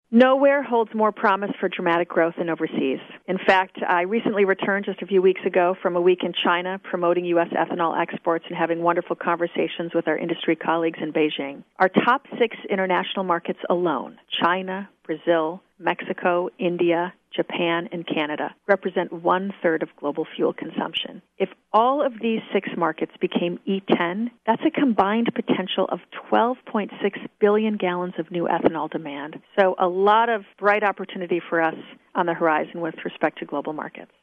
Nowhere holds more promise for dramatic growth than overseas. In fact, I recently returned just a few weeks ago from a week in China promoting U.S. ethanol exports and having wonderful conversations with our industry colleagues in Beijing. Our top 6 international markets alone, China, Brazil, Mexico, India, Japan, and Canada, represent 1/3 of global fuel consumption. If all of these 6 markets became E10, that's a combined potential of 12.6 billion gallons of new ethanol demand. So a lot of bright opportunity for us on the horizon with respect to global markets.